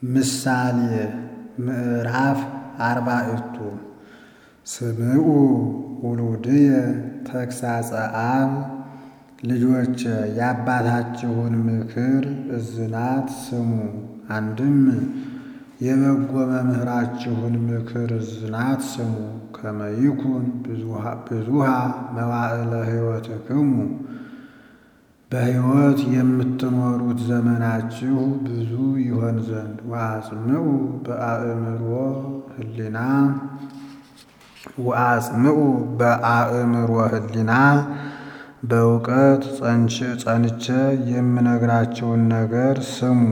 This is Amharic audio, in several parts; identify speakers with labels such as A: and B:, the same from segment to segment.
A: ምሳሌ ምዕራፍ 40 ስምዑ ውሉድየ ተግሣጸ አብ ልጆች የአባታችሁን ምክር እዝናት ስሙ። አንድም የበጎ መምህራችሁን ምክር እዝናት ስሙ። ከመ ይኩን ብዙኃ መዋዕለ ሕይወትክሙ በሕይወት የምትኖሩት ዘመናችሁ ብዙ ይሆን ዘንድ። ወአጽምዑ በአእምሮ ህሊና በእውቀት ጸንቼ የምነግራችሁን ነገር ስሙ።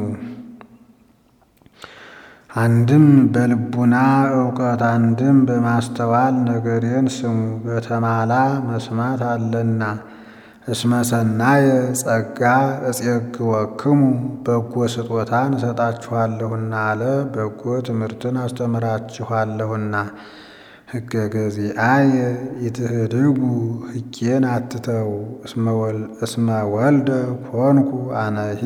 A: አንድም በልቡና እውቀት አንድም በማስተዋል ነገሬን ስሙ። በተማላ መስማት አለና እስመ ሰናየ ጸጋ እጼግወክሙ በጎ ስጦታን እሰጣችኋለሁና አለ። በጎ ትምህርትን አስተምራችኋለሁና። ሕገ ገዚአየ ኢትህድጉ ሕጌን አትተው። እስመ ወልደ ኮንኩ አነሂ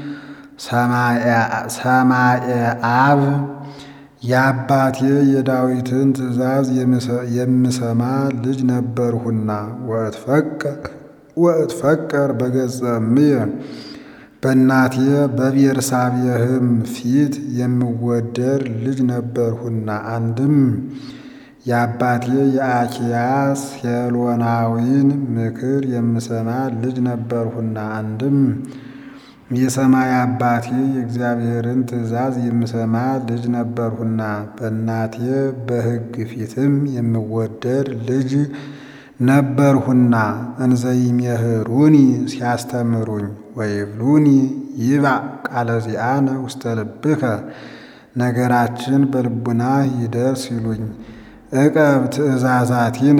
A: ሰማየ አብ የአባቴ የዳዊትን ትእዛዝ የምሰማ ልጅ ነበርሁና። ወእትፈቀር በገጸ እምየ በእናቴ በቤርሳቤህም ፊት የምወደድ ልጅ ነበርሁና። አንድም የአባቴ የአኪያስ ሄሎናዊን ምክር የምሰማ ልጅ ነበርሁና። አንድም የሰማይ አባቴ የእግዚአብሔርን ትእዛዝ የምሰማ ልጅ ነበርሁና። በእናቴ በሕግ ፊትም የምወደድ ልጅ ነበርሁና። እንዘይሜህሩኒ ሲያስተምሩኝ ወይብሉኒ ይባእ ቃለ ዚአነ ውስተ ልብከ ነገራችን በልቡናህ ይደር ሲሉኝ። ዕቀብ ትእዛዛቲነ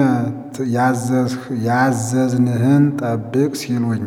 A: ያዘዝንህን ጠብቅ ሲሉኝ።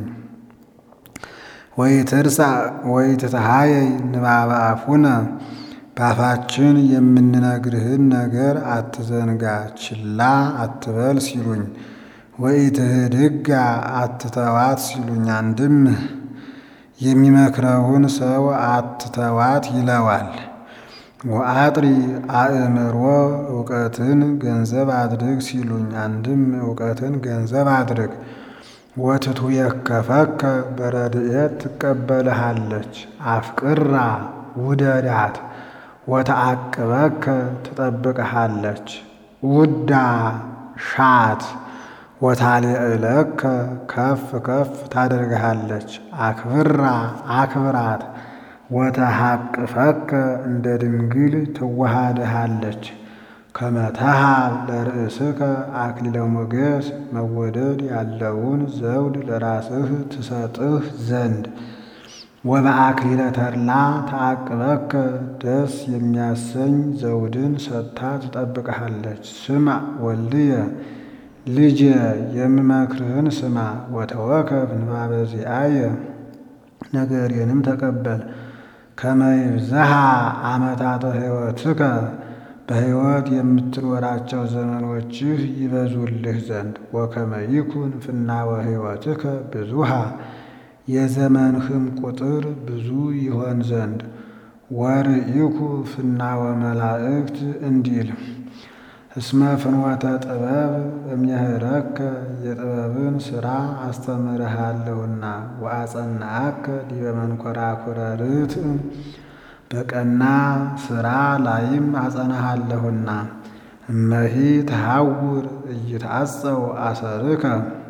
A: ወይትርሳዕ ወይትትሃየይ ንባበ አፉነ በአፋችን የምንነግርህን ነገር አትዘንጋ ችላ አትበል ሲሉኝ። ወኢትህድጋ አትተዋት ሲሉኝ። አንድም የሚመክረውን ሰው አትተዋት ይለዋል። ወአጥሪ አእምሮ እውቀትን ገንዘብ አድርግ ሲሉኝ። አንድም እውቀትን ገንዘብ አድርግ። ወትትዌከፈከ በረድኤት ትቀበልሃለች። አፍቅራ ውደዳት ወተአቅበከ ትጠብቅሃለች። ውዳ ሻት ወታልዕለከ ከፍ ከፍ ታደርግሃለች። አክብራ አክብራት ወተሃቅፈከ እንደ ድንግል ትዋሃድሃለች። ከመ ተሃብ ለርእስከ አክሊለ ሞገስ መወደድ ያለውን ዘውድ ለራስህ ትሰጥህ ዘንድ። ወበአክሊለ ተድላ ተአቅበከ ደስ የሚያሰኝ ዘውድን ሰጥታ ትጠብቅሃለች። ስማዕ ወልድየ ልጄ የምመክርህን ስማ። ወተወከፍ ንባበ ዚአየ ነገሬንም ተቀበል። ከመ ይብዝሃ ዓመታተ ሕይወትከ በሕይወት የምትኖራቸው ዘመኖችህ ይበዙልህ ዘንድ። ወከመ ይኩን ፍናወ ሕይወትከ ብዙኃ የዘመንህም ቁጥር ብዙ ይሆን ዘንድ። ወርኢኩ ፍናወ መላእክት እንዲል እስመ ፍኖተ ጥበብ እምየህረከ የጥበብን ሥራ አስተምርሃለሁና። ወአጸናአከ ዲበ መንኰራኵረ ርትዕ በቀና ሥራ ላይም አጸናሃለሁና። እመሂ ተሐውር ኢይትዐጸው አሰርከ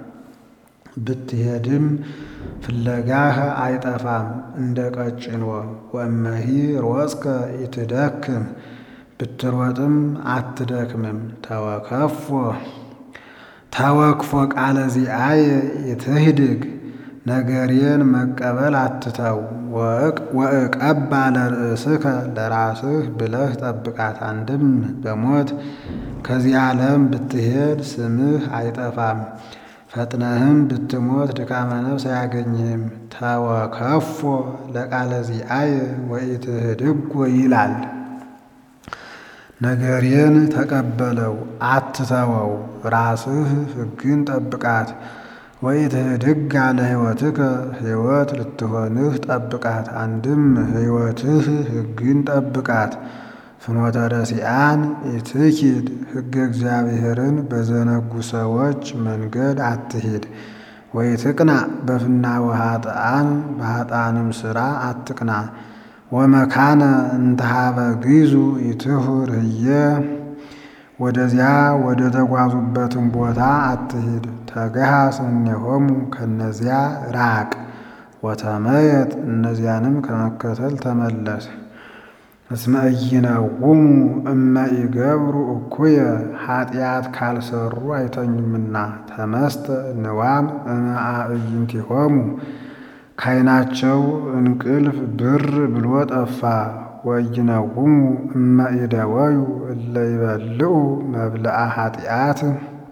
A: ብትሄድም ፍለጋህ አይጠፋም እንደ ቀጭኔ። ወእመሂ ሮጽከ ኢትደክም ብትሮጥም አትደክምም። ተወክፎ ቃለ ዚአየ ኢትህድግ ነገሬን መቀበል አትተው። ወእቀባ ለርእስከ ለራስህ ብለህ ጠብቃት። አንድም በሞት ከዚህ ዓለም ብትሄድ ስምህ አይጠፋም። ፈጥነህም ብትሞት ድካመ ነፍስ አያገኝህም። ተወከፎ ለቃለ ዚአየ ወኢትህድጎ ይላል። ነገሬን ተቀበለው አትተወው። ራስህ ሕግን ጠብቃት። ወኢትህድግ ለሕይወትከ ሕይወት ልትሆንህ ጠብቃት። አንድም ሕይወትህ ሕግን ጠብቃት። ፍኖተ ረሲዓን ኢትኪድ ሕገ እግዚአብሔርን በዘነጉ ሰዎች መንገድ አትሂድ። ወኢትቅና በፍናወ ኃጥኣን በኃጥኣንም ሥራ አትቅና። ወመካነ እንተሃበ ግዙ ኢትሁር ህየ ወደዚያ ወደ ተጓዙበትም ቦታ አትሂድ። ተገሃስ እምኔሆሙ ከነዚያ ራቅ። ወተመየጥ እነዚያንም ከመከተል ተመለስ። እስመ ኢይነውሙ እመ ኢገብሩ እኩየ ኃጢአት ካልሰሩ አይተኙምና። ተመስተ ንዋም እምአዕይንቲሆሙ ካይናቸው እንቅልፍ ብር ብሎ ጠፋ። ወኢይነውሙ እመ ኢደወዩ እለ ይበልዑ መብልዐ ኃጢአት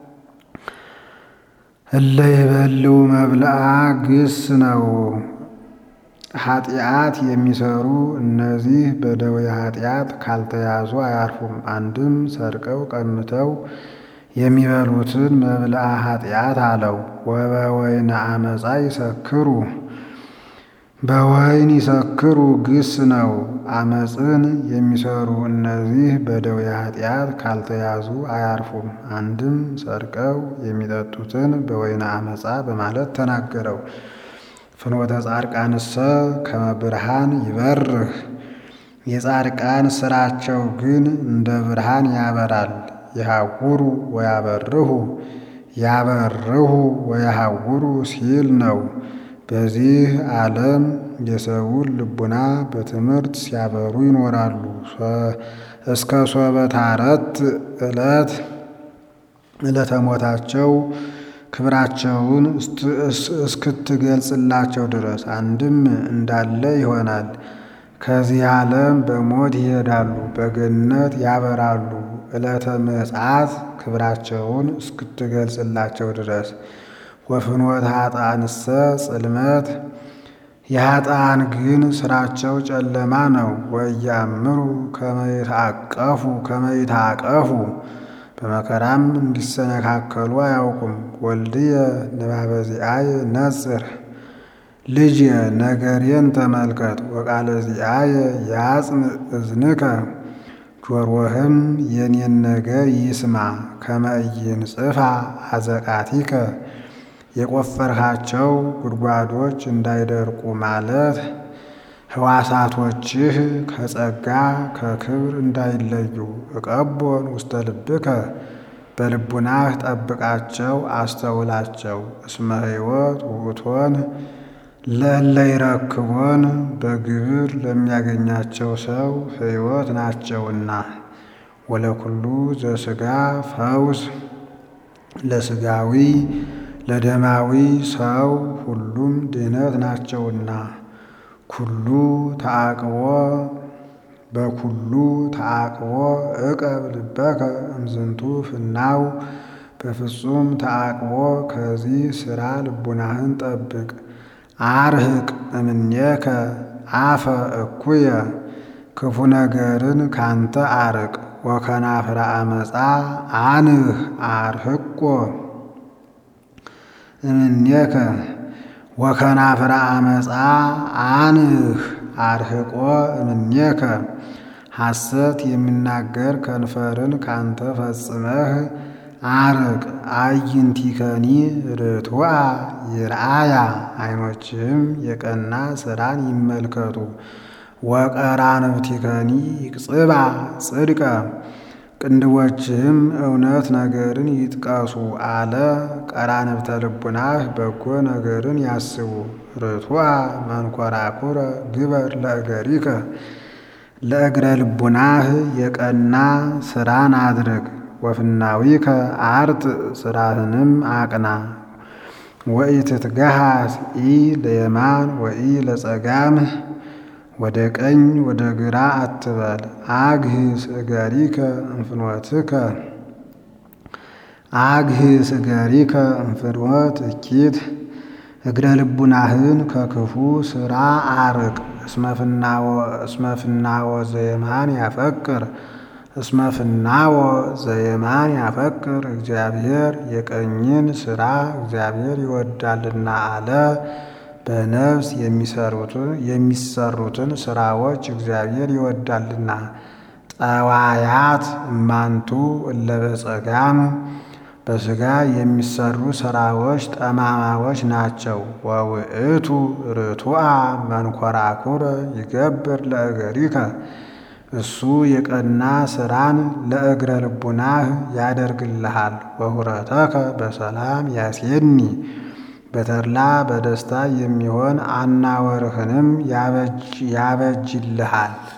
A: እለ ይበልዑ መብልዐ ግስ ነው። ኃጢአት የሚሰሩ እነዚህ በደዌ ኃጢአት ካልተያዙ አያርፉም። አንድም ሰርቀው ቀምተው የሚበሉትን መብልዐ ኃጢአት አለው። ወበወይነ አመፃ ይሰክሩ በወይን ይሰክሩ ግስ ነው። አመፅን የሚሰሩ እነዚህ በደዌ ኃጢአት ካልተያዙ አያርፉም። አንድም ሰርቀው የሚጠጡትን በወይነ አመፃ በማለት ተናገረው። ፍኖተ ጻድቃንሰ ከመ ብርሃን ይበርህ የጻድቃን ሥራቸው ግን እንደ ብርሃን ያበራል። ይሃውሩ ወያበርሁ ያበርሁ ወያሃውሩ ሲል ነው። በዚህ ዓለም የሰውን ልቡና በትምህርት ሲያበሩ ይኖራሉ። እስከ ሶበታረት ዕለተ ሞታቸው ክብራቸውን እስክትገልጽላቸው ድረስ አንድም እንዳለ ይሆናል። ከዚህ ዓለም በሞት ይሄዳሉ፣ በገነት ያበራሉ። ዕለተ ምጽአት ክብራቸውን እስክትገልጽላቸው ድረስ። ወፍኖተ ኃጥኣንሰ ጽልመት የኃጥኣን ግን ሥራቸው ጨለማ ነው። ወኢያእምሩ ከመ ይትዓቀፉ በመከራም እንዲሰነካከሉ አያውቁም። ወልድየ ንባበ ዚአየ ነጽር ልጅ ነገሬን ተመልከት። ወቃለ ዚአየ ያጽምዕ እዝንከ ጆሮህም የኔን ነገር ይስማ። ከመ ኢይንጽፋ አዘቃቲከ የቆፈርሃቸው ጉድጓዶች እንዳይደርቁ ማለት ሕዋሳቶችህ ከጸጋ ከክብር እንዳይለዩ። እቀቦን ውስተ ልብከ በልቡናህ ጠብቃቸው አስተውላቸው። እስመ ሕይወት ውእቶን ለእለ ይረክቦን በግብር ለሚያገኛቸው ሰው ሕይወት ናቸውና። ወለኩሉ ዘሥጋ ፈውስ ለሥጋዊ ለደማዊ ሰው ሁሉም ድኅነት ናቸውና። ኩሉ ተዓቅቦ በኩሉ ተዓቅቦ ዕቀብ ልበከ እምዝንቱ ፍናው በፍጹም ተዓቅቦ ከዚህ ሥራ ልቡናህን ጠብቅ። አርህቅ እምኔከ አፈ እኩየ ክፉ ነገርን ካንተ አርቅ። ወከናፍረ አመፃ አንህ አርህቆ እምኔከ ወከናፍረ አመፃ አንህ አርህቆ እምኔከ ሐሰት የሚናገር ከንፈርን ካንተ ፈጽመህ አርቅ። አዕይንቲከኒ ርቱዐ ይርአያ ዓይኖችህም የቀና ሥራን ይመልከቱ። ወቀራንብቲከኒ ይቅጽባ ጽድቀ ቅንድቦችህም እውነት ነገርን ይጥቀሱ አለ። ቀራንብተ ልቡናህ በጎ ነገርን ያስቡ። ርቱዐ መንኰራኵረ ግበር ለእገሪከ ለእግረ ልቡናህ የቀና ሥራን አድርግ። ወፍናዊከ አርት ሥራህንም አቅና። ወኢትትገሃስ ኢ ለየማን ወኢ ለጸጋም ወደ ቀኝ ወደ ግራ አትበል። አግህስ እገሪከ እንፍኖትከ አግህስ እገሪከ እንፍኖት እኪት እግረ ልቡናህን ከክፉ ሥራ አርቅ። እስመ ፍናወ ዘየማን ያፈቅር እስመ ፍናወ ዘየማን ያፈቅር እግዚአብሔር የቀኝን ሥራ እግዚአብሔር ይወዳልና አለ። በነፍስ የሚሰሩትን ሥራዎች እግዚአብሔር ይወዳልና። ጠዋያት እማንቱ እለ በጸጋም በሥጋ የሚሰሩ ሥራዎች ጠማማዎች ናቸው። ወውእቱ ርቱዐ መንኰራኵረ ይገብር ለእገሪከ እሱ የቀና ሥራን ለእግረ ልቡናህ ያደርግልሃል። ወሁረተከ በሰላም ያሴኒ በተድላ በደስታ የሚሆን አናወርህንም ያበጅልሃል።